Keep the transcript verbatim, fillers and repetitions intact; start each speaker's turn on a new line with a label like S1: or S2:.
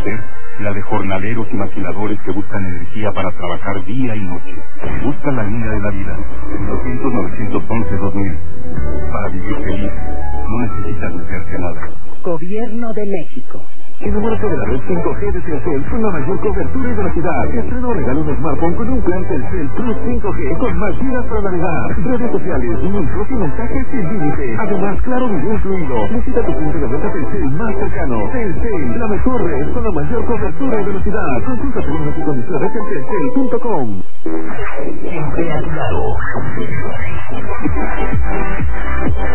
S1: conocer? La de jornaleros y maquiladores que buscan energía para trabajar día y noche. Busca la línea de la vida. doscientos novecientos once dos mil. Para vivir feliz, no necesitas meterte a nada.
S2: Gobierno de México.
S3: Enamórate de la red cinco G de Telcel con la mayor cobertura y velocidad. Estreno regalo un smartphone con un plan Telcel Plus cinco G con más gigas para navegar, redes sociales, minutos y mensajes sin límite. Además, claro video incluido. Visita tu punto de venta Telcel más cercano. Telcel, la mejor red con la mayor cobertura y velocidad. Consulta términos y condiciones en telcel punto com.
S4: Siempre a tu lado.